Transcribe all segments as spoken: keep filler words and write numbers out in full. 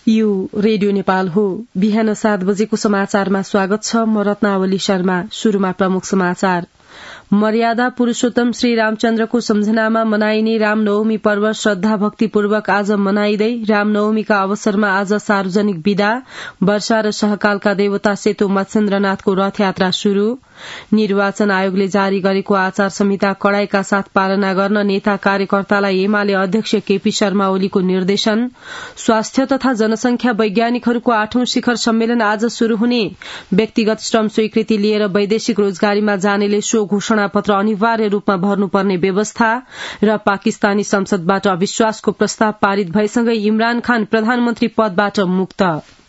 यो रेडियो नेपाल हो। बिहान सात बजेको समाचारमा स्वागत छ। म रत्नावली शर्मा। शुरूमा प्रमुख समाचार। मर्यादा पुरूषोत्तम श्री रामचन्द्रको सम्झनामा मनाइने रामनवमी पर्व श्रद्धा भक्तिपूर्वक आज मनाइँदै रामनवमीका अवसरमा आज सार्वजनिक विदा। वर्षा र सहकालका देवता सेतो मत्स्येन्द्रनाथको रथयात्रा शुरू। निर्वाचन आयोगले जारी गरेको आचार संहिता कड़ाईका साथ पालना गर्न नेता कार्यकर्तालाई एमाले अध्यक्ष केपी शर्मा ओलीको निर्देशन। स्वास्थ्य तथा जनसंख्या वैज्ञानिकहरूको आठौं शिखर सम्मेलन आज शुरू हुने। व्यक्तिगत श्रम स्वीकृति लिएर वैदेशिक रोजगारीमा जानेले सो घोषणा पत्र अनिवार्य रूपमा भर्नुपर्ने व्यवस्था र पाकिस्तानी संसदबाट अविश्वासको प्रस्ताव पारित भएसँगै इमरान खान प्रधानमन्त्री पदबाट मुक्त।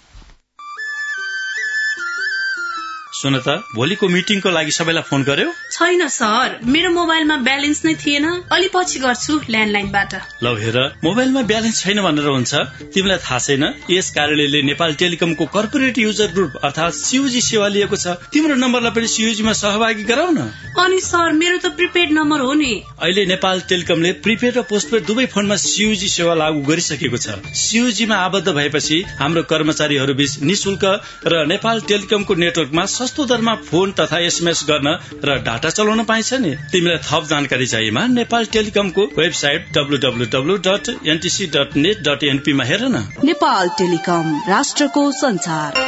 सुन त, भोलिको मिटिङको लागि सबैलाई फोन गर्यो? छैन सर, मेरो मोबाइलमा ब्यालेन्स नै थिएन। अलि पछि गर्छु ल्यान्डलाइनबाट। लौ हेर, मोबाइलमा ब्यालेन्स छैन भनेर हुन्छ? तिमीलाई थाहा छैन यस कार्यालयले नेपाल टेलिकमको कर्पोरेट युजर ग्रुप अर्थात सीयूजी सेवा लिएको छ। तिम्रो नम्बरलाई पनि सीयूजीमा सहभागी गराउन। अनि सर, मेरो त प्रिपेड नम्बर हो नि। अहिले नेपाल टेलिकमले प्रिपेड र पोस्टपेड दुवै फोनमा सीयूजी सेवा लागू गरिसकेको छ। सीयूजीमा आबद्ध भएपछि हाम्रो कर्मचारीहरू बीच निशुल्क र नेपाल टेलिकमको नेटवर्कमा सस्तो दरमा फोन तथा एसएमएस गर्न र डाटा चलाउन पाइन्छ नि। तिमीलाई थप जानकारी चाहिएमा नेपाल टेलिकमको website W W W dot NTC dot net dot NP मा हेर न। नेपाल टेलिकम, राष्ट्रको संचार।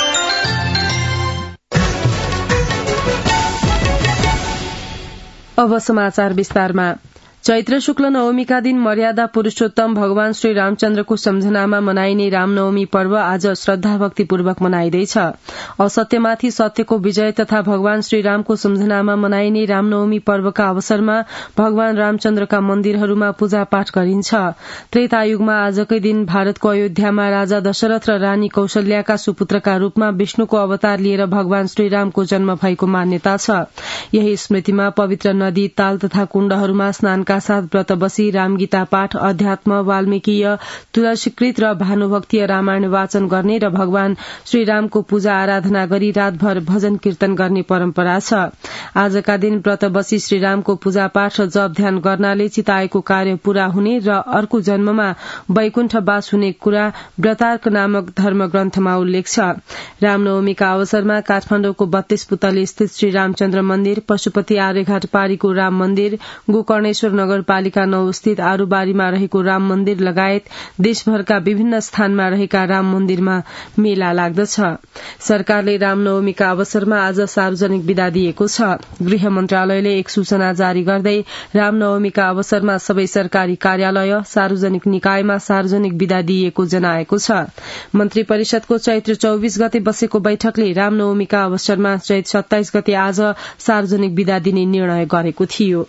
अब समाचार विस्तारमा। चैत्र शुक्ल नवमीका दिन मर्यादा पुरूषोत्तम भगवान श्री रामचन्द्रको सम्झनामा मनाइने रामनवमी पर्व आज श्रद्धा भक्तिपूर्वक मनाइँदैछ। असत्यमाथि सत्यको विजय तथा भगवान श्री रामको सम्झनामा मनाइने रामनवमी पर्वका अवसरमा भगवान रामचन्द्रका मन्दिरहरूमा पूजा पाठ गरिन्छ। त्रेतायुगमा आजकै दिन भारतको अयोध्यामा राजा दशरथ र रानी कौशल्याका सुपुत्रका रूपमा विष्णुको अवतार लिएर भगवान श्रीरामको जन्म भएको मान्यता छ। यही स्मृतिमा पवित्र नदी, ताल तथा कुण्डहरूमा स्नान का साथ व्रत बसी रामगीता पाठ, अध्यात्म, वाल्मीकीय, तुलसीकृत र भानुभक्तीय रामायण वाचन गर्ने र भगवान श्रीरामको पूजा आराधना गरी रातभर भजन कीर्तन गर्ने परम्परा छ। आजका दिन व्रत बसी श्रीरामको पूजा पाठ र जप ध्यान गर्नाले चिताएको कार्य पूरा हुने र अर्को जन्ममा वैकुण्ठ वास हुने कुरा व्रतार्क नामक धर्म ग्रन्थमा उल्लेख छ। रामनवमीका अवसरमा काठमाडौँको बत्तीस पुतली स्थित श्री रामचन्द्र मन्दिर, पशुपति आर्यघाट पारीको राम मन्दिर, गोकर्णेश्वर नगरपालिका नौ स्थित आरूबारीमा रहेको राम मन्दिर लगायत देशभरका विभिन्न स्थानमा रहेका राम मन्दिरमा मेला लाग्दछ। सरकारले रामनवमीका अवसरमा आज सार्वजनिक विदा दिएको छ। गृह मन्त्रालयले एक सूचना जारी गर्दै रामनवमीका अवसरमा सबै सरकारी कार्यालय, सार्वजनिक निकायमा सार्वजनिक विदा दिइएको जनाएको छ। मन्त्री परिषदको चैत्र चौबीस गते बसेको बैठकले रामनवमीका अवसरमा चैत्र सत्ताइस गते आज सार्वजनिक विदा दिने निर्णय गरेको थियो।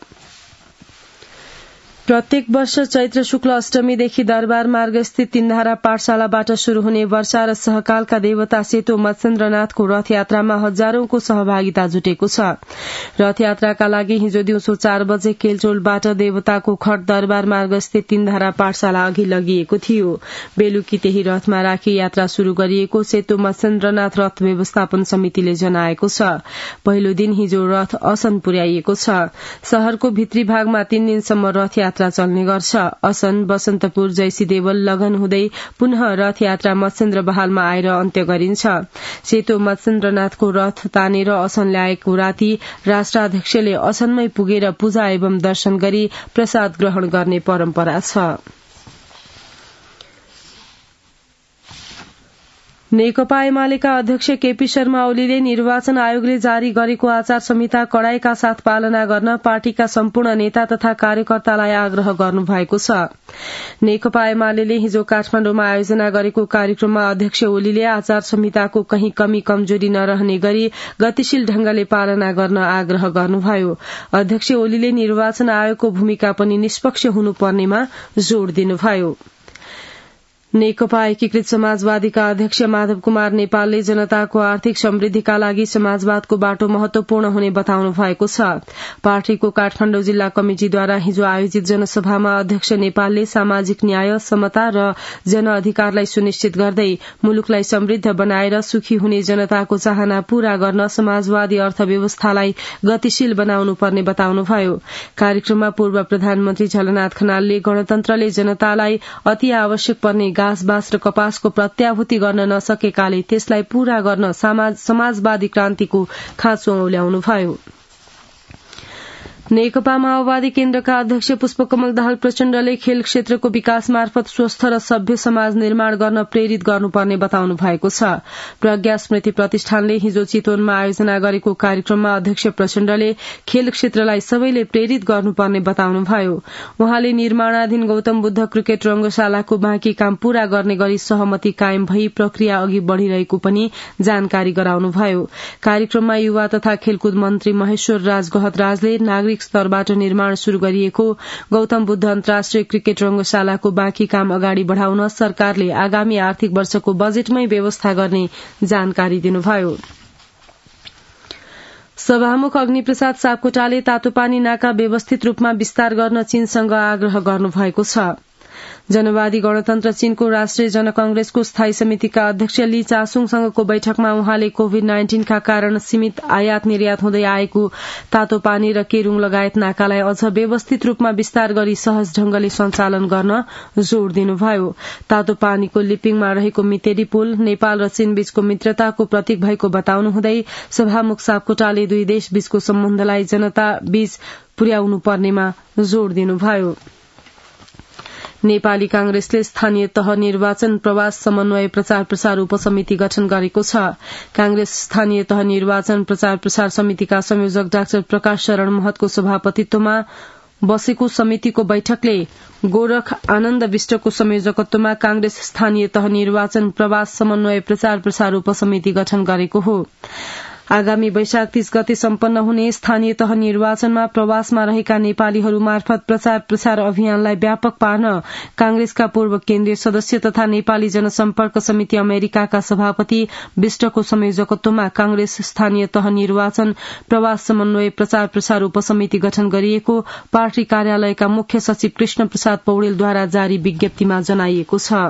प्रत्येक वर्ष चैत्र शुक्ल अष्टमीदेखि दरबार मार्ग स्थित तीनधारा पाठशालाबाट शुरू हुने वर्षा र सहकालका देवता सेतो मत्स्येन्द्रनाथको रथयात्रामा हजारौंको सहभागिता जुटेको छ। रथयात्राका लागि हिजो दिउँसो चार बजे केलचोलबाट देवताको खट दरबार मार्ग स्थित तीनधारा पाठशाला अघि लगिएको थियो। बेलुकी त्यही रथमा राखी यात्रा शुरू गरिएको सेतो मत्स्येन्द्रनाथ रथ व्यवस्थापन समितिले जनाएको छ। पहिलो दिन हिजो रथ असन पुर्याइएको छ। शहरको भित्री भागमा तीन दिनसम्म रथयात्रा चल्ने गर्छ। असन, बसन्तपुर, जैसी देवल, लगन हुँदै पुनः रथयात्रा मत्स्येन्द्र बहालमा आएर अन्त्य गरिन्छ। सेतो मत्स्येन्द्रनाथको रथ तानेर असन ल्याएको राति राष्ट्राध्यक्षले असनमै पुगेर पूजा एवं दर्शन गरी प्रसाद ग्रहण गर्ने परम्परा छ। नेकपा एमालेका अध्यक्ष केपी शर्मा ओलीले निर्वाचन आयोगले जारी गरेको आचार संहिता कड़ाईका साथ पालना गर्न पार्टीका सम्पूर्ण नेता तथा कार्यकर्तालाई आग्रह गर्नुभएको छ। नेकपा एमालेले हिजो काठमाडौँमा आयोजना गरेको कार्यक्रममा अध्यक्ष ओलीले आचार संहिताको कहीं कमी कमजोरी नरहने गरी गतिशील ढंगले पालना गर्न आग्रह गर्नुभयो। अध्यक्ष ओलीले निर्वाचन आयोगको भूमिका पनि निष्पक्ष हुनुपर्नेमा जोड़ दिनुभयो। नेकपा एकीकृत समाजवादीका अध्यक्ष माधव कुमार नेपालले जनताको आर्थिक समृद्धिका लागि समाजवादको बाटो महत्वपूर्ण हुने बताउनु भएको छ। पार्टीको काठमाडौँ जिल्ला कमिटिद्वारा हिजो आयोजित जनसभामा अध्यक्ष नेपालले सामाजिक न्याय, समता र जनअधिकारलाई सुनिश्चित गर्दै मुलुकलाई समृद्ध बनाएर सुखी हुने जनताको चाहना पूरा गर्न समाजवादी अर्थव्यवस्थालाई गतिशील बनाउनु पर्ने बताउनुभयो। कार्यक्रममा पूर्व प्रधानमन्त्री झलनाथ खनालले गणतन्त्रले जनतालाई अति आवश्यक पर्ने घाँसबास र कपासको प्रत्याभूति गर्न नसकेकाले त्यसलाई पूरा गर्न समाजवादी क्रान्तिको खाँचो औल्याउनुभयो। नेकपा माओवादी केन्द्रका अध्यक्ष पुष्पकमल दाहाल प्रचण्डले खेल क्षेत्रको विकास मार्फत स्वस्थ र सभ्य समाज निर्माण गर्न प्रेरित गर्नुपर्ने बताउनु भएको छ। प्रज्ञा स्मृति प्रतिष्ठानले हिजो चितवनमा आयोजना गरेको कार्यक्रममा अध्यक्ष प्रचण्डले खेल क्षेत्रलाई सबैले प्रेरित गर्नुपर्ने बताउनुभयो। उहाँले निर्माणाधीन गौतम बुद्ध क्रिकेट रंगशालाको बाँकी काम पूरा गर्ने गरी सहमति कायम भई प्रक्रिया अघि बढ़िरहेको पनि जानकारी गराउनुभयो। कार्यक्रममा युवा तथा खेलकुद मन्त्री महेश्वर राज गहतराजले नागरिक स्तरबाट निर्माण शुरू गरिएको गौतम बुद्ध अन्तर्राष्ट्रिय क्रिकेट रंगशालाको बाँकी काम अगाडि बढ़ाउन सरकारले आगामी आर्थिक वर्षको बजेटमै व्यवस्था गर्ने जानकारी दिनुभयो। सभामुख अग्निप्रसाद सापकोटाले तातोपानी नाका व्यवस्थित रूपमा विस्तार गर्न चीनसँग आग्रह गर्नुभएको छ। जनवादी गणतन्त्र चीनको राष्ट्रिय जनकांग्रेसको स्थायी समितिका अध्यक्ष ली चासुङसँगको बैठकमा उहाँले कोविड नाइन्टीनका कारण सीमित आयात निर्यात हुँदै आएको तातोपानी र केरूङ लगायत नाकालाई अझ व्यवस्थित रूपमा विस्तार गरी सहज ढंगले सञ्चालन गर्न जोड़ दिनुभयो। तातोपानीको लिपिङमा रहेको मितेरी पुल नेपाल र चीन बीचको मित्रताको प्रतीक भएको बताउनु हुँदै सभामुख सापकोटाले दुई देश बीचको सम्बन्धलाई जनता बीच पुर्याउनु पर्नेमा जोड़ दिनुभयो। नेपाली कांग्रेसले स्थानीय तह निर्वाचन प्रवास समन्वय प्रचार प्रसार उपसमिति गठन गरेको छ। कांग्रेस स्थानीय तह निर्वाचन प्रचार प्रसार समितिका संयोजक डाक्टर प्रकाश शरण महतको सभापतित्वमा बसेको समितिको बैठकले गोरख आनन्द विष्टको संयोजकत्वमा कांग्रेस स्थानीय तह निर्वाचन प्रवास समन्वय प्रचार प्रसार उपसमिति गठन गरेको हो। आगामी वैशाख तीस गते सम्पन्न हुने स्थानीय तह निर्वाचनमा प्रवासमा रहेका नेपालीहरू मार्फत प्रचार प्रसार अभियानलाई व्यापक पार्न कांग्रेसका पूर्व केन्द्रीय सदस्य तथा नेपाली जनसम्पर्क समिति अमेरिकाका सभापति विष्टको संयोजकत्वमा कांग्रेस स्थानीय तह निर्वाचन प्रवास समन्वय प्रचार प्रसार उपसमिति गठन गरिएको पार्टी कार्यालयका मुख्य सचिव कृष्ण प्रसाद पौडेलद्वारा जारी विज्ञप्तिमा जनाइएको छ।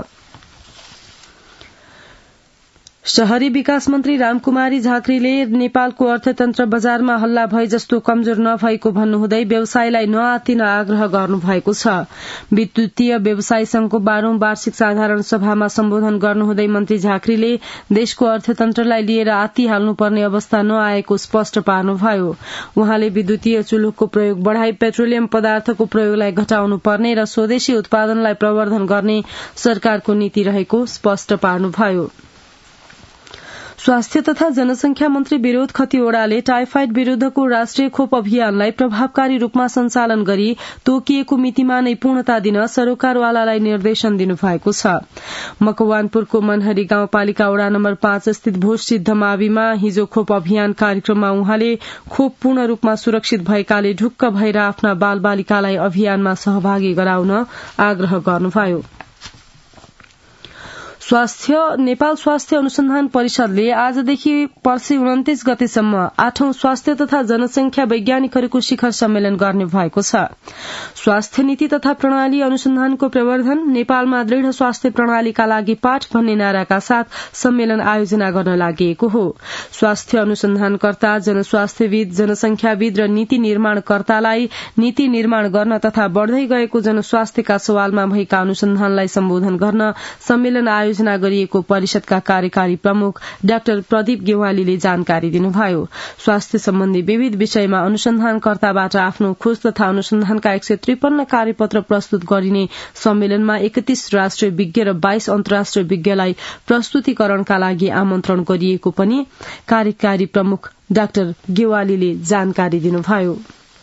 शहरी विकास मन्त्री रामकुमारी झाँक्रीले नेपालको अर्थतन्त्र बजारमा हल्ला भए जस्तो कमजोर नभएको भन्नुहुँदै व्यवसायलाई नआत्तिन आग्रह गर्नुभएको छ। विद्युतीय व्यवसाय संघको बाह्रौं वार्षिक साधारण सभामा सम्बोधन गर्नुहुँदै मन्त्री झाँक्रीले देशको अर्थतन्त्रलाई लिएर आत्तिहाल्नुपर्ने अवस्था नआएको स्पष्ट पार्नुभयो। उहाँले विद्युतीय चुल्होको प्रयोग बढ़ाई पेट्रोलियम पदार्थको प्रयोगलाई घटाउनु पर्ने र स्वदेशी उत्पादनलाई प्रवर्धन गर्ने सरकारको नीति रहेको स्पष्ट पार्नुभयो। स्वास्थ्य तथा जनसंख्या मन्त्री विरोध खतिवड़ाले टाइफाइड विरूद्धको राष्ट्रिय खोप अभियानलाई प्रभावकारी रूपमा सञ्चालन गरी तोकिएको मितिमा नै पूर्णता दिन सरोकारवालालाई निर्देशन दिनुभएको छ। मकवानपुरको मनहरी गाउँपालिका वडा नम्बर पाँच स्थित भोज सिद्ध माविमा हिजो खोप अभियान कार्यक्रममा उहाँले खोप पूर्ण रूपमा सुरक्षित भएकाले ढुक्क भएर आफ्ना बाल बालिकालाई अभियानमा सहभागी गराउन आग्रह गर्नुभयो। स्वास्थ्य नेपाल स्वास्थ्य अनुसन्धान परिषदले आजदेखि पर्सि उन्तिस गतेसम्म आठौं स्वास्थ्य तथा जनसंख्या वैज्ञानिकहरूको शिखर सम्मेलन गर्ने भएको छ। स्वास्थ्य नीति तथा प्रणाली अनुसन्धानको प्रवर्धन नेपालमा दृढ़ स्वास्थ्य प्रणालीका लागि पाठ भन्ने नाराका साथ सम्मेलन आयोजना गर्न लागि हो। स्वास्थ्य अनुसन्धानकर्ता, जनस्वास्थ्यविद, जनसंख्याविद र नीति निर्माणकर्तालाई नीति निर्माण गर्न तथा बढ़दै गएको जनस्वास्थ्यका सवालमा भएका अनुसन्धानलाई सम्बोधन गर्न सम्मेलन आयोजना गरिएको परिषदका कार्यकारी प्रमुख डाक्टर प्रदीप गेवालीले जानकारी दिनुभयो। स्वास्थ्य सम्बन्धी विविध विषयमा अनुसन्धानकर्ताबाट आफ्नो खोज तथा अनुसन्धानका एक सय त्रिपन्न कार्यपत्र प्रस्तुत गरिने सम्मेलनमा एकतीस राष्ट्रिय विज्ञ र बाइस अन्तर्राष्ट्रिय विज्ञलाई प्रस्तुतिकरणका लागि आमन्त्रण गरिएको पनि कार्यकारी प्रमुख डाक्टर गेवालीले जानकारी दिनुभयो।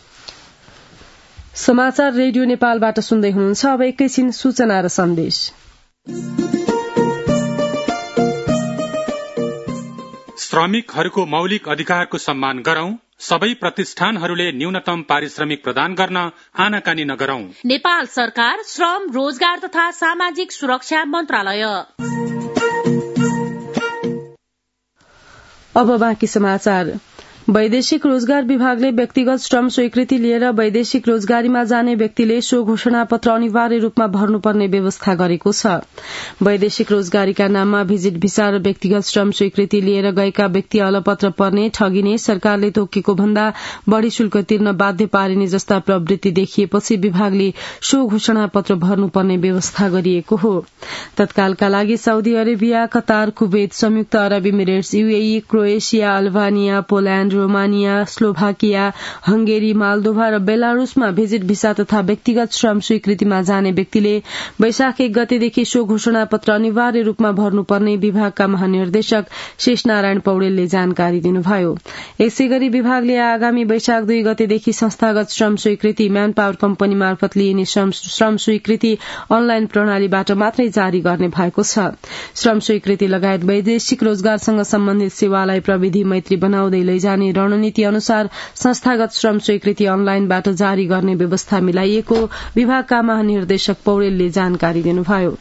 समाचार रेडियो नेपालबाट सुन्दै हुनुहुन्छ। अब एकैछिन सूचना र सन्देश। श्रमिकहरूको मौलिक अधिकारको सम्मान गरौं। सबै प्रतिष्ठानहरूले न्यूनतम पारिश्रमिक प्रदान गर्न आनाकानी नगरौं। नेपाल सरकार श्रम, रोजगार तथा सामाजिक सुरक्षा मन्त्रालय। अब बाँकी समाचार। वैदेशिक रोजगार विभागले व्यक्तिगत श्रम स्वीकृति लिएर वैदेशिक रोजगारीमा जाने व्यक्तिले सो घोषणा पत्र अनिवार्य रूपमा भर्नुपर्ने व्यवस्था गरेको छ। वैदेशिक रोजगारीका नाममा भिजिट भिसा र व्यक्तिगत श्रम स्वीकृति लिएर गएका व्यक्ति अलपत्र पर्ने, ठगिने, सरकारले तोकेको भन्दा बढ़ी शुल्क तिर्न बाध्य पारिने जस्ता प्रवृत्ति देखिएपछि विभागले सो घोषणा पत्र भर्नुपर्ने व्यवस्था गरिएको हो। तत्कालका लागि साउदी अरेबिया, कतार, कुवेत, संयुक्त अरब Emirates, UAE, Croatia, Albania, Poland, Romania, Slovakia, Hungary, Moldova र बेलारूसमा भिजिट भिसा तथा व्यक्तिगत श्रम स्वीकृतिमा जाने व्यक्तिले वैशाख एक गतेदेखि सो घोषणा पत्र अनिवार्य रूपमा भर्नुपर्ने विभागका महानिर्देशक शेषनारायण पौडेलले जानकारी दिनुभयो। यसै गरी विभागले आगामी वैशाख दुई गतेदेखि संस्थागत श्रम स्वीकृति, म्यान पावर कम्पनी मार्फत लिइने श्रम स्वीकृति अनलाइन प्रणालीबाट मात्रै जारी गर्ने भएको छ। श्रम स्वीकृति लगायत वैदेशिक रोजगारसँग सम्बन्धित सेवालाई प्रविधि मैत्री बनाउँदै लैजाने रणनीति अनुसार संस्थागत श्रम स्वीकृति अनलाइनबाट जारी गर्ने व्यवस्था मिलाइएको विभागका महानिर्देशक पौडेलले जानकारी दिनुभयो।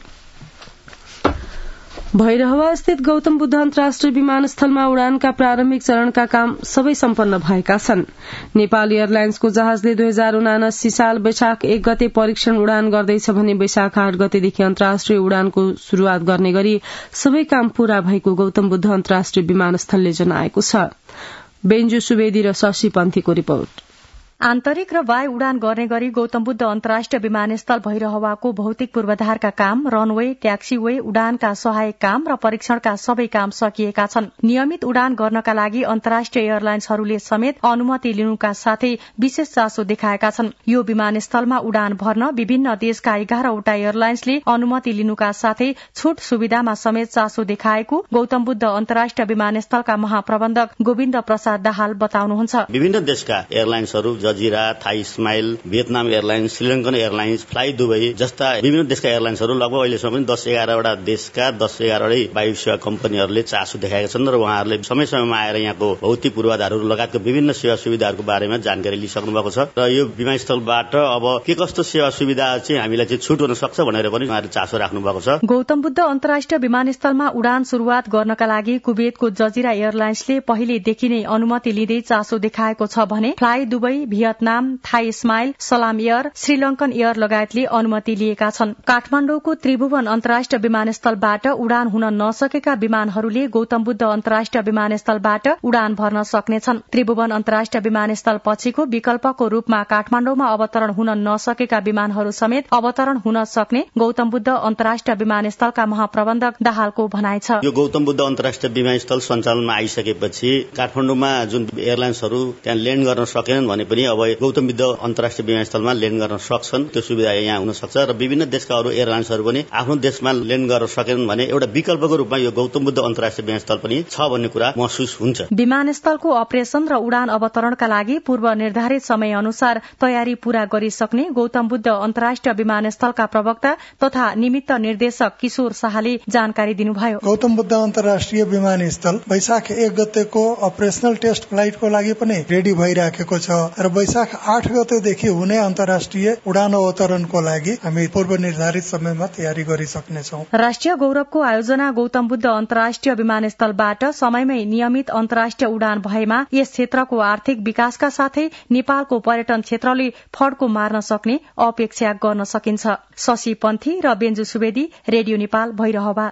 भैरहवा स्थित गौतम बुद्ध अन्तर्राष्ट्रिय विमानस्थलमा उडानका प्रारम्भिक चरणका काम सबै सम्पन्न भएका छन्। नेपाल एयरलाइन्सको जहाजले दुई हजार उनासी साल वैशाख एक गते परीक्षण उडान गर्दैछ भने वैशाख आठ गतेदेखि अन्तर्राष्ट्रिय उडानको शुरूआत गर्ने गरी सबै काम पूरा भएको गौतम बुद्ध अन्तर्राष्ट्रिय विमानस्थलले जनाएको छ। बेन्जु सुवेदी र शशि पन्थीको रिपोर्ट। आन्तरिक र वायु उडान गर्ने गरी गौतम बुद्ध अन्तर्राष्ट्रिय विमानस्थल भैरहवाको भौतिक पूर्वाधारका काम, रनवे, ट्याक्सीवे, उडानका सहायक काम र परीक्षणका सबै काम सकिएका छन्। नियमित उडान गर्नका लागि अन्तर्राष्ट्रिय एयरलाइन्सहरूले समेत अनुमति लिनुका साथै विशेष चासो देखाएका छन्। यो विमानस्थलमा उडान भर्न विभिन्न देशका एघारवटा एयरलाइन्सले अनुमति लिनुका साथै छूट सुविधामा समेत चासो देखाएको गौतम बुद्ध अन्तर्राष्ट्रिय विमानस्थलका महाप्रबन्धक गोविन्द प्रसाद दाहाल बताउनुहुन्छ। विभिन्न देशका एयरलाइन्सहरू Jazeera, Thai Smile, Vietnam Airlines, Sri Lankan Airlines, Fly Dubai जस्ता विभिन्न देशका एयरलाइन्सहरू लगभग अहिलेसम्म पनि दस एघारवटा देशका दस एघारवटै वायु सेवा कम्पनीहरूले चासो देखाएका छन् र उहाँहरूले समय समयमा आएर यहाँको भौतिक पूर्वाधारहरू लगायतको विभिन्न सेवा सुविधाहरूको बारेमा जानकारी लिइसक्नु भएको छ र यो विमानस्थलबाट अब के कस्तो सेवा सुविधा चाहिँ हामीलाई चाहिँ छुट हुन सक्छ भनेर पनि उहाँहरूले चासो राख्नु भएको छ। गौतम बुद्ध अन्तर्राष्ट्रिय विमानस्थलमा उडान शुरूआत गर्नका लागि कुवेतको जजिरा एयरलाइन्सले पहिलेदेखि नै अनुमति लिँदै चासो देखाएको छ भने Fly Dubai, Vietnam, Thai Smile, Salam Air, Sri Lankan Air लगायतले अनुमति लिएका छन्। काठमाडौँको त्रिभुवन अन्तर्राष्ट्रिय विमानस्थलबाट उडान हुन नसकेका विमानहरूले गौतम बुद्ध अन्तर्राष्ट्रिय विमानस्थलबाट उडान भर्न सक्नेछन्। त्रिभुवन अन्तर्राष्ट्रिय विमानस्थल पछिको विकल्पको रूपमा काठमाडौँमा अवतरण हुन नसकेका विमानहरू समेत अवतरण हुन सक्ने गौतम बुद्ध अन्तर्राष्ट्रिय विमानस्थलका महाप्रबन्धक दाहालको भनाइ छ। यो गौतम बुद्ध अन्तर्राष्ट्रिय विमानस्थल सञ्चालनमा आइसकेपछि काठमाडौँमा जुन एयरलाइन्सहरू त्यहाँ ल्यान्ड गर्न सकेनन् भने पनि अब गौतम बुद्ध अन्तर्राष्ट्रिय विमानस्थलमा ल्यान्ड गर्न सक्छन्। त्यो सुविधा यहाँ हुन सक्छ र विभिन्न देशका अरू एयरलाइन्सहरू पनि आफ्नो देशमा ल्यान्ड गर्न सकेनन् भने एउटा विकल्पको रूपमा यो गौतम बुद्ध अन्तर्राष्ट्रिय विमानस्थल पनि छ भन्ने कुरा महसुस हुन्छ। विमानस्थलको अपरेशन र उडान अवतरणका लागि पूर्व निर्धारित समय अनुसार तयारी पूरा गरिसक्ने गौतम बुद्ध अन्तर्राष्ट्रिय विमानस्थलका प्रवक्ता तथा निमित्त निर्देशक किशोर शाहले जानकारी दिनुभयो। गौतम बुद्ध अन्तर्राष्ट्रिय विमानस्थल वैशाख एक गतेको अपरेशनल टेस्ट फ्लाइटको लागि पनि रेडी भइराखेको छ र वैशाख आठ गतेदेखि हुने अन्तर्राष्ट्रिय उडान अवतरणको लागि हामी पूर्व निर्धारित समयमा तयारी गरिसक्नेछौँ। राष्ट्रिय गौरवको आयोजना गौतम बुद्ध अन्तर्राष्ट्रिय विमानस्थलबाट समयमै नियमित अन्तर्राष्ट्रिय उडान भएमा यस क्षेत्रको आर्थिक विकासका साथै नेपालको पर्यटन क्षेत्रले फड्को मार्न सक्ने अपेक्षा गर्न सकिन्छ। शशि पन्थी र बेन्जु सुवेदी, रेडियो नेपाल, भैरहवा।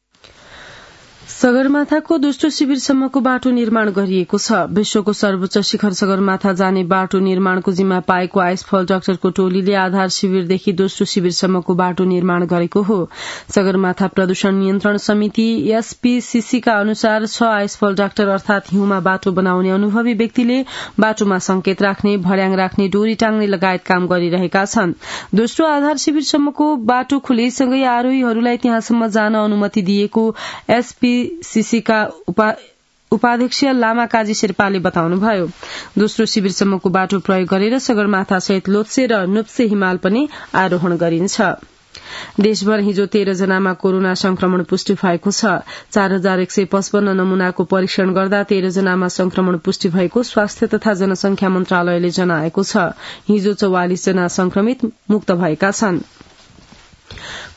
सगरमाथाको दोस्रो शिविरसम्मको बाटो निर्माण गरिएको छ। विश्वको सर्वोच्च शिखर सगरमाथा जाने बाटो निर्माणको जिम्मा पाएको आइसफल डाक्टरको टोलीले आधार शिविरदेखि दोस्रो शिविरसम्मको बाटो निर्माण गरेको हो। सगरमाथा प्रदूषण नियन्त्रण समिति एसपीसीसीका अनुसार छ आइसफल डाक्टर अर्थात हिउँमा बाटो बनाउने अनुभवी व्यक्तिले बाटोमा संकेत राख्ने, भर्याङ राख्ने, डोरी टाङ्ने लगायत काम गरिरहेका छन्। दोस्रो आधार शिविरसम्मको बाटो खुलेसँगै आरोहीहरूलाई त्यहाँसम्म जान अनुमति दिएको एसपी सीसीका उपा, उपाध्यक्ष लामा काजी शेर्पाले बताउनुभयो। दोस्रो शिविरसम्मको बाटो प्रयोग गरेर सगरमाथा सहित लोत्से र नुप्से हिमाल पनि आरोहण गरिन्छ। देशभर हिजो तेह्र जनामा कोरोना संक्रमण पुष्टि भएको छ। चार हजार एक सय पचपन्न नमूनाको परीक्षण गर्दा तेह्र जनामा संक्रमण पुष्टि भएको स्वास्थ्य तथा जनसंख्या मन्त्रालयले जनाएको छ। हिजो चौवालिस जना संक्रमित मुक्त भएका छन्।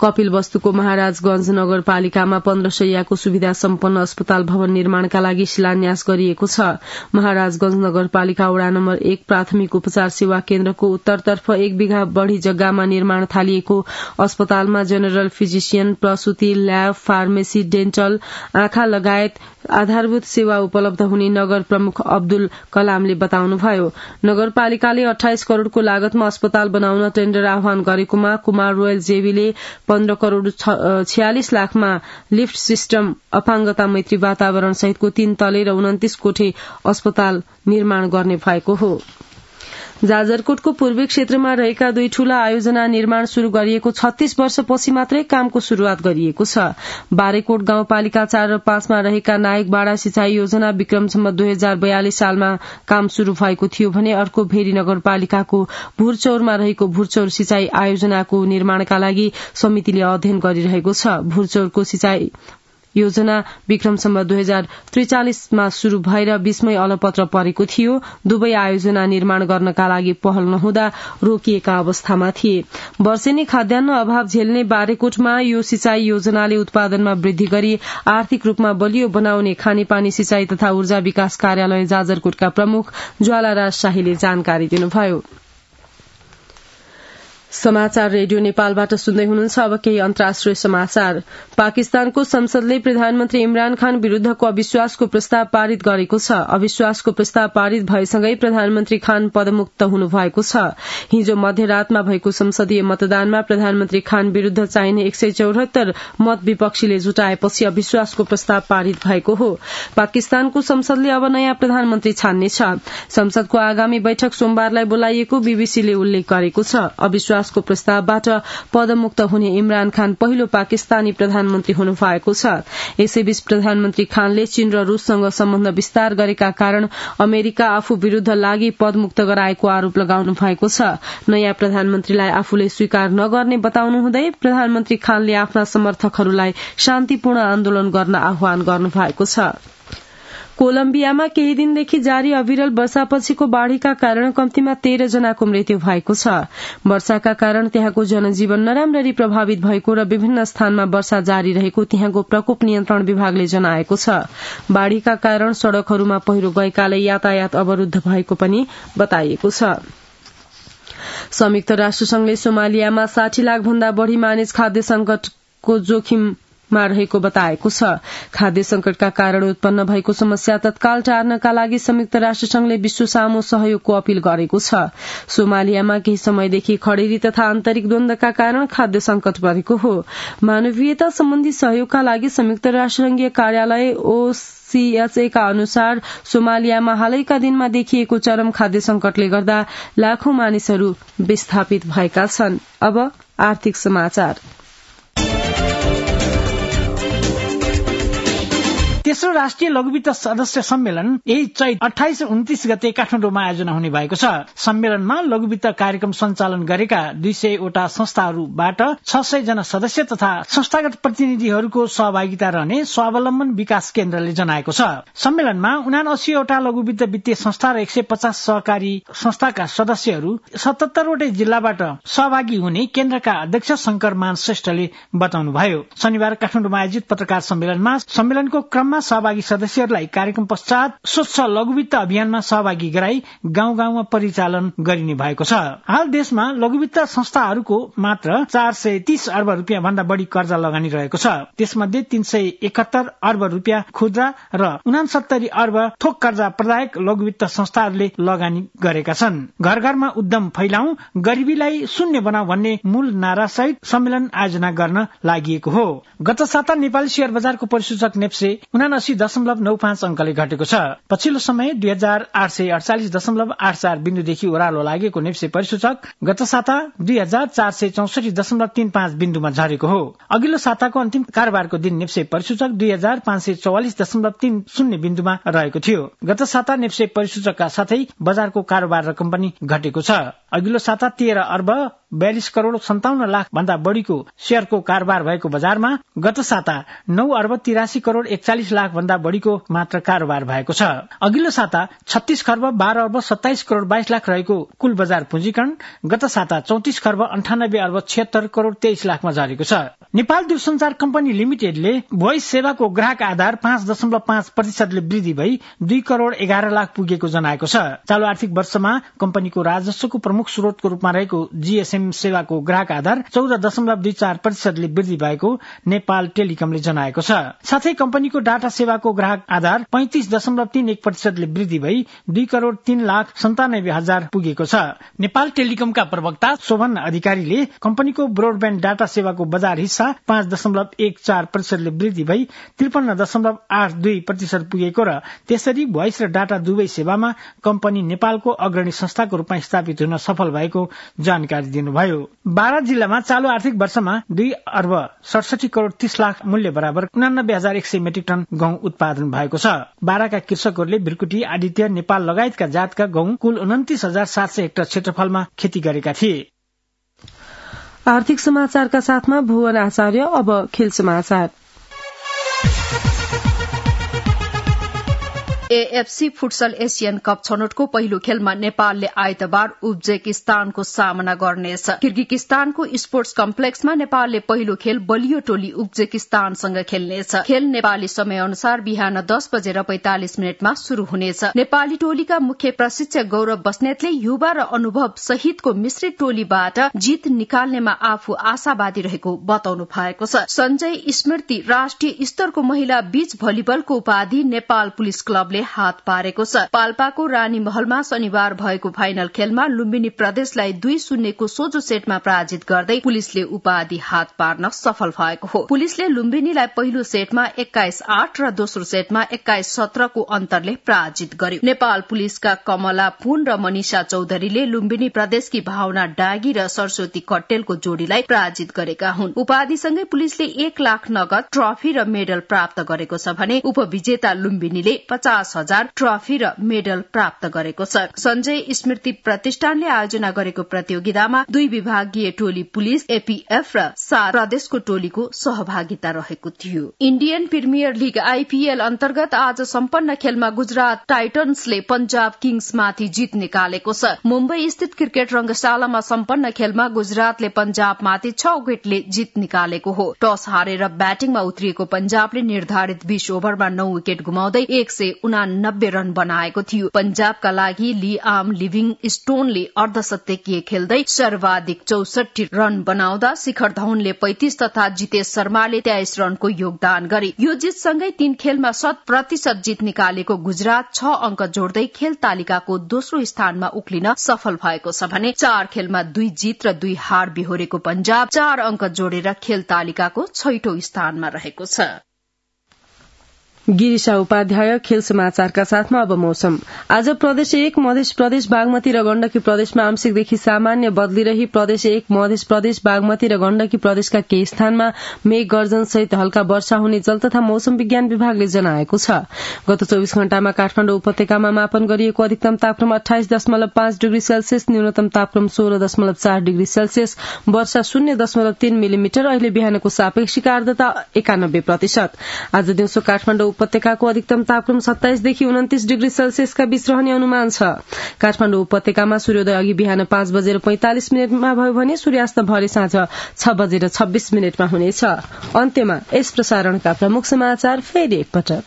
कपिलवस्तुको महाराजगंज नगरपालिकामा पन्ध्र शैय्याको सुविधा सम्पन्न अस्पताल भवन निर्माणका लागि शिलान्यास गरिएको छ। महाराजगंज नगरपालिका वडा नम्बर एक प्राथमिक उपचार सेवा केन्द्रको उत्तरतर्फ एक बिघा बढ़ी जग्गामा निर्माण थालिएको अस्पतालमा जेनरल फिजिशियन, प्रसूति, ल्याब, फार्मेसी, डेन्टल, आँखा लगायत आधारभूत सेवा उपलब्ध हुने नगर प्रमुख अब्दुल कलामले बताउनुभयो। नगरपालिकाले अठाइस करोड़को लागतमा अस्पताल बनाउन टेण्डर आह्वान गरेकोमा कुमार रोयल जेबीले पन्ध्र करोड़ छयालिस लाखमा लिफ्ट सिस्टम, अपाङ्गता मैत्री वातावरण सहितको तीन तले र उन्तिस कोठे अस्पताल निर्माण गर्ने भएको हो। जाजरकोटको पूर्वी क्षेत्रमा रहेका दुई ठूला आयोजना निर्माण शुरू गरिएको छत्तीस वर्षपछि मात्रै कामको शुरूआत गरिएको छ। बारेकोट गाउँपालिका चार र पाँचमा रहेका नायकबाड़ा सिंचाई योजना विक्रमसम्म दुई हजार बयालिस सालमा काम शुरू भएको थियो भने अर्को भेरी नगरपालिकाको भुरचौरमा रहेको भुरचौर सिंचाई आयोजनाको निर्माणका लागि समितिले अध्ययन गरिरहेको छ। भुरचौरको सिंचाई योजना विक्रमसम्म दुई हजार त्रिचालिसमा शुरू भएर बीचमै अलपत्र परेको थियो। दुवै आयोजना निर्माण गर्नका लागि पहल नहुँदा रोकिएका अवस्थामा थिए। वर्षेनी खाद्यान्न अभाव झेल्ने बारेकोटमा यो सिंचाई योजनाले उत्पादनमा वृद्धि गरी आर्थिक रूपमा बलियो बनाउने खानेपानी सिंचाई तथा ऊर्जा विकास कार्यालय जाजरकोटका प्रमुख ज्वालाराज शाहीले जानकारी दिनुभयो। समाचार रेडियो नेपालबाट सुन्दै हुनुहुन्छ। अब केही अन्तर्राष्ट्रिय समाचार। पाकिस्तानको संसदले प्रधानमन्त्री इमरान खान विरूद्धको अविश्वासको प्रस्ताव पारित गरेको छ। अविश्वासको प्रस्ताव पारित भएसँगै प्रधानमन्त्री खान पदमुक्त हुनुभएको छ। हिजो मध्यरातमा भएको संसदीय मतदानमा प्रधानमन्त्री खान विरूद्ध चाहिने एक सय चौहत्तर मत विपक्षीले जुटाएपछि अविश्वासको प्रस्ताव पारित भएको हो। पाकिस्तानको संसदले अब नयाँ प्रधानमन्त्री छान्नेछ। संसदको आगामी बैठक सोमबारलाई बोलाइएको बीबीसीले उल्लेख गरेको छ। अविश्वास को प्रस्तावबाट पदमुक्त हुने इमरान खान पहिलो पाकिस्तानी प्रधानमन्त्री हुनु भएको छ। यसैबीच प्रधानमन्त्री खानले चीन र रूससँग सम्बन्ध विस्तार गरेका कारण अमेरिका आफू विरूद्ध लागि पदमुक्त गराएको आरोप लगाउनु भएको छ। नयाँ प्रधानमन्त्रीलाई आफूले स्वीकार नगर्ने बताउनुहुँदै प्रधानमन्त्री खानले आफ्ना समर्थकहरूलाई शान्तिपूर्ण आन्दोलन गर्न आह्वान गर्नु भएको छ। कोलम्बियामा केही दिनदेखि जारी अविरल वर्षापछिको बाढ़ीका कारण कम्तीमा तेह्र जनाको मृत्यु भएको छ। वर्षाका कारण त्यहाँको जनजीवन नराम्ररी प्रभावित भएको र विभिन्न स्थानमा वर्षा जारी रहेको त्यहाँको प्रकोप नियन्त्रण विभागले जनाएको छ। बाढ़ीका कारण सड़कहरूमा पहिरो गएकाले यातायात अवरूद्ध भएको पनि बताइएको छ। संयुक्त राष्ट्रसंघले सोमालियामा साठी लाख भन्दा बढ़ी मानिस खाद्य संकटको जोखिम मा रहेको बताएको छ। खाद्य संकटका कारण उत्पन्न भएको समस्या तत्काल टार्नका लागि संयुक्त राष्ट्रसंघले विश्व सामु सहयोगको अपील गरेको छ। सोमालियामा केही समयदेखि खडेरी तथा आन्तरिक द्वन्द्वका कारण खाद्य संकट बढेको हो। मानवीयता सम्बन्धी सहयोगका लागि संयुक्त राष्ट्रसंघीय कार्यालय ओसीएचए का अनुसार सोमालियामा हालैका दिनमा देखिएको चरम खाद्य संकटले गर्दा लाखौं मानिसहरू विस्थापित भएका छन्। अब आर्थिक समाचार। तेस्रो राष्ट्रिय लघुवित्त सदस्य सम्मेलन यही चैत अठाइस र उन्तीस गते काठमाडौँमा आयोजना हुने भएको छ। सम्मेलनमा लघुवित्त कार्यक्रम सञ्चालन गरेका दुई सय वटा संस्थाहरूबाट छ सय जना सदस्य तथा संस्थागत प्रतिनिधिहरूको सहभागिता रहने स्वावलम्बन विकास केन्द्रले जनाएको छ। सम्मेलनमा उनासी वटा लघुवित्त वित्तीय संस्था र एक सय पचास सहकारी संस्थाका सदस्यहरू सतहत्तरवटै जिल्लाबाट सहभागी हुने केन्द्रका अध्यक्ष शंकर मान श्रेष्ठले बताउनुभयो। शनिबार काठमाडौँमा आयोजित पत्रकार सम्मेलनमा सम्मेलनको क्रममा सहभागी सदस्यहरूलाई कार्यक्रम पश्चात स्वच्छ लघुवित्त अभियानमा सहभागी गराई गाउँ गाउँमा परिचालन गरिने भएको छ। हाल देशमा लघुवित्त संस्थाहरूको मात्र चार सय तीस अर्ब रुपियाँ भन्दा बढ़ी कर्जा लगानी रहेको छ। त्यसमध्ये तीन सय एकहत्तर अर्ब रुपियाँ खुद्रा र उनासत्तरी अर्ब थोक कर्जा प्रदायक लघुवित्त संस्थाहरूले लगानी गरेका छन्। घर घरमा उद्यम फैलाउँ, गरिबीलाई शून्य बनाऊ भन्ने मूल नारा सहित सम्मेलन आयोजना गर्न लागि हो। गत साता नेपाली शेयर बजारको परिसूचक नेप्से उनासी दशमलव नौ पाँच अंकले घटेको छ। पछिल्लो समय दुई हजार आठ सय अडचालिस दशमलव आठ चार बिन्दुदेखि ओह्रालो लागेको नेप्से परिसूचक गत साता दुई हजार चार सय चौसठी दशमलव तीन पाँच बिन्दुमा झरेको हो। अघिल्लो साताको अन्तिम कारोबारको दिन नेप्से परिसूचक दुई हजार पाँच सय चौवालिस दशमलव तीन शून्य बिन्दुमा रहेको थियो। गत साता नेप्से परिसूचकका साथै बजारको कारोबार रकम पनि घटेको छ। अघिल्लो साता तेह्र अर्ब बयालिस करोड़ सन्ताउन्न लाख भन्दा बढ़ीको शेयरको कारोबार भएको बजारमा गत साता नौ अर्ब तिरासी करोड़ एकचालिस लाख भन्दा बढ़ीको मात्र कारोबार भएको छ। अघिल्लो साता छत्तीस खर्ब बाह्र अर्ब सत्ताइस करोड़ बाइस लाख रहेको कुल बजार पुँजीकरण गत साता चौतिस खर्ब अन्ठानब्बे अर्ब छिहत्तर करोड़ तेइस लाखमा झरेको छ। नेपाल दूरसञ्चार कम्पनी लिमिटेडले भोइस सेवाको ग्राहक आधार पाँच दशमलव पाँच प्रतिशतले वृद्धि भई दुई करोड़ एघार लाख पुगेको जनाएको छ। चालू आर्थिक वर्षमा कम्पनीको राजस्वको प्रमुख स्रोतको रूपमा रहेको जीएसएम सेवाको ग्राहक आधार चौध दशमलव दुई चार प्रतिशतले वृद्धि भएको नेपाल टेलिकमले जनाएको छ। साथै कम्पनीको डाटा सेवाको ग्राहक आधार पैंतिस दशमलव तीन एक प्रतिशतले वृद्धि भई दुई करोड़ तीन लाख सन्तानब्बे हजार पुगेको छ। नेपाल टेलिकमका प्रवक्ता शोभन अधिकारीले कम्पनीको ब्रोडब्याण्ड डाटा सेवाको बजार हिस्सा पाँच दशमलव एक चार प्रतिशतले वृद्धि भई त्रिपन्न दशमलव आठ दुई प्रतिशत पुगेको र त्यसरी भोइस र डाटा दुवै सेवामा कम्पनी नेपालको अग्रणी संस्थाको रूपमा स्थापित हुन सफल भएको जानकारी दिनुभयो। बारा जिल्लामा चालू आर्थिक वर्षमा दुई अर्ब सडसठी करोड़ तीस लाख मूल्य बराबर उनानब्बे हजार एक सय मेट्रिक टन गहुँ उत्पादन भएको छ। बाराका कृषकहरूले बिर्कुटी, आदित्य, नेपाल लगायतका जातका गहुँ कुल उन्तिस हजार सात सय हेक्टर क्षेत्रफलमा खेती गरेका थिए। आर्थिक समाचारका साथमा भुवन आचार्य। अब खेल समाचार। एएफसी फुटसल एशियन कप छनौटको पहिलो खेलमा नेपालले आइतबार उज्बेकिस्तानको सामना गर्नेछ। किर्गिस्तानको स्पोर्ट्स कम्प्लेक्समा नेपालले पहिलो खेल बलियो टोली उज्बेकिस्तानसँग खेल्नेछ। खेल नेपाली समय अनुसार बिहान दस बजेर पैंतालिस मिनटमा शुरू हुनेछ। नेपाली टोलीका मुख्य प्रशिक्षक गौरव बस्नेतले युवा र अनुभव सहितको मिश्रित टोलीबाट जित निकाल्नेमा आफू आशावादी रहेको बताउनु भएको छ। संजय स्मृति राष्ट्रिय स्तरको महिला बीच भलिबलको उपाधि नेपाल पुलिस क्लबले हात पारेको छ। पाल्पाको रानी महलमा शनिबार भएको फाइनल खेलमा लुम्बिनी प्रदेशलाई दुई शून्यको सोझो सेटमा पराजित गर्दै पुलिसले उपाधि हात पार्न सफल भएको हो। पुलिसले लुम्बिनीलाई पहिलो सेटमा एक्काइस आठ र दोस्रो सेटमा एक्काइस सत्रको अन्तरले पराजित गर्यो। नेपाल पुलिसका कमला पुन र मनिषा चौधरीले लुम्बिनी प्रदेशकी भावना डागी र सरस्वती कट्टेलको जोड़ीलाई पराजित गरेका हुन्। उपाधिसँगै पुलिसले एक लाख नगद, ट्रफी र मेडल प्राप्त गरेको छ भने उपविजेता लुम्बिनीले पचास हजार ट्रफी र मेडल प्राप्त गरेको छ। संजय स्मृति प्रतिष्ठानले आयोजना गरेको प्रतियोगितामा दुई विभागीय टोली पुलिस, एपीएफ र सात प्रदेशको टोलीको सहभागिता रहेको थियो। इण्डियन प्रिमियर लीग आईपीएल अन्तर्गत आज सम्पन्न खेलमा गुजरात टाइटन्सले पंजाब किङ्समाथि जित निकालेको छ। मुम्बई स्थित क्रिकेट रंगशालामा सम्पन्न खेलमा गुजरातले पंजाबमाथि छ विकेटले जित निकालेको हो। टस हारेर ब्याटिङमा उत्रिएको पंजाबले निर्धारित बीस ओभरमा नौ विकेट गुमाउँदै एक सय उनानब्बे रन बनाएको थियो। पंजाबका लागि लिआम लिभिङस्टोनले अर्धशतकीय खेल्दै सर्वाधिक चौसठी रन बनाउँदा शिखर धवनले पैंतिस तथा जितेश शर्माले तेइस रनको योगदान गरे। यो जितसँगै तीन खेलमा शत प्रतिशत जित निकालेको गुजरात छ अंक जोड्दै खेल तालिकाको दोस्रो स्थानमा उक्लिन सफल भएको छ भने चार खेलमा दुई जित र दुई हार बिहोरेको पंजाब चार अंक जोडेर खेल तालिकाको छैटौं स्थानमा रहेको छ। गिरिशा उपाध्याय। खेल समाचारका साथमा अब मौसम। आज प्रदेश एक, मध्य प्रदेश, बागमती र गण्डकी प्रदेशमा आंशिकदेखि सामान्य बदली रही प्रदेश एक, मध्य प्रदेश, बागमती र गण्डकी प्रदेशका केही स्थानमा मेघ गर्जन सहित हल्का वर्षा हुने जल तथा मौसम विज्ञान विभागले जनाएको छ। गत चौविस घण्टामा काठमाडौँ उपत्यकामा मापन गरिएको अधिकतम तापक्रम अठाइस दशमलव पाँच डिग्री सेल्सियस, न्यूनतम तापक्रम सोह्र दशमलव चार डिग्री सेल्सियस, वर्षा शून्य दशमलव तीन मिलिमिटर। अहिले बिहानको सापेक्षिक आर्द्रता एकानब्बे प्रतिशत। आज दिउँसो काठमाडौँ उपत्यकाको अधिकतम तापक्रम सत्ताइसदेखि उन्तिस डिग्री सेल्सियसका बीच रहने अनुमान छ। काठमाडौँ उपत्यकामा सूर्योदय अघि बिहान पाँच बजेर पैंतालिस मिनटमा भयो भने सूर्यास्त भरे साँझ छ बजेर छब्बीस मिनटमा हुनेछ। अन्त्यमा यस प्रसारणका प्रमुख समाचार फेरि एकपटक।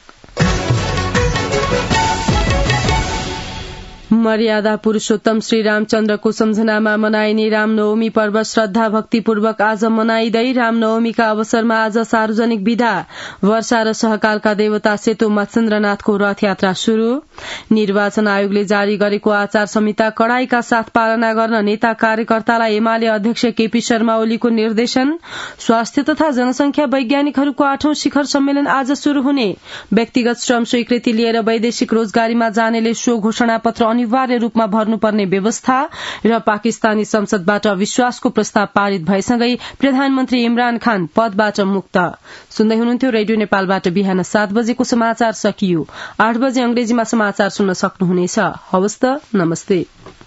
मर्यादा पुरूषोत्तम श्री रामचन्द्रको सम्झनामा मनाइने रामनवमी पर्व श्रद्धा भक्तिपूर्वक आज मनाइँदै रामनवमीका अवसरमा आज सार्वजनिक विदा। वर्षा र सहकालका देवता सेतो मत्स्येन्द्रनाथको रथ यात्रा शुरू। निर्वाचन आयोगले जारी गरेको आचार संहिता कड़ाईका साथ पालना गर्न नेता कार्यकर्तालाई एमाले अध्यक्ष केपी शर्मा ओलीको निर्देशन। स्वास्थ्य तथा जनसंख्या वैज्ञानिकहरूको आठौं शिखर सम्मेलन आज शुरू हुने। व्यक्तिगत श्रम स्वीकृति लिएर वैदेशिक रोजगारीमा जानेले सो घोषणा पत्र अनिवार्य रूपमा भर्नुपर्ने व्यवस्था र पाकिस्तानी संसदबाट अविश्वासको प्रस्ताव पारित भएसँगै प्रधानमन्त्री इमरान खान पदबाट मुक्त। सुन्दै हुनुहुन्थ्यो रेडियो नेपालबाट बिहान सात बजेको समाचार सकियो। आठ बजे अंग्रेजीमा समाचार सुन्न सक्नुहुनेछ। हवस् त, नमस्ते।